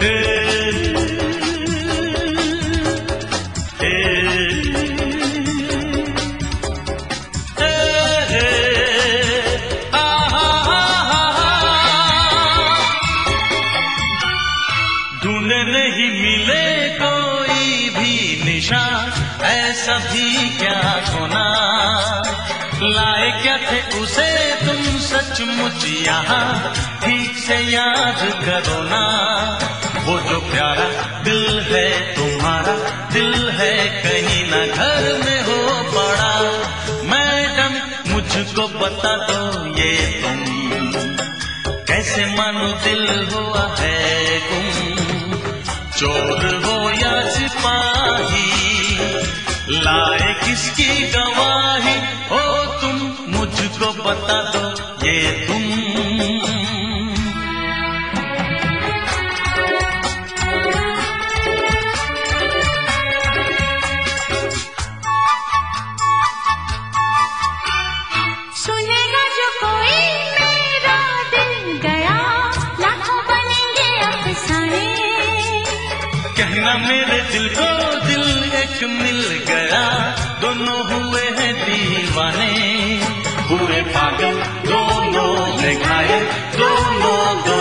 ढूंढे नहीं मिले कोई भी निशान, ऐसा भी क्या होना। लाए क्या थे उसे तुम सचमुच यहाँ, ठीक से याद करो ना। वो जो प्यारा दिल है तुम्हारा, दिल है कहीं ना घर में हो पड़ा। मैडम मुझको बता दो ये तुम, कैसे मानो दिल हुआ है गुम। चोर हो या सिपाही, लाए किसकी गवाही हो तुम, मुझको बता दो ये तुम। सुनेगा जो कोई मेरा दिल गया, लाखों बनेंगे अफसाने। कहना मेरे दिल को दिल एक मिल गया, दोनों हुए हैं दीवाने। हुए पागल दोनों ने घायल, दोनों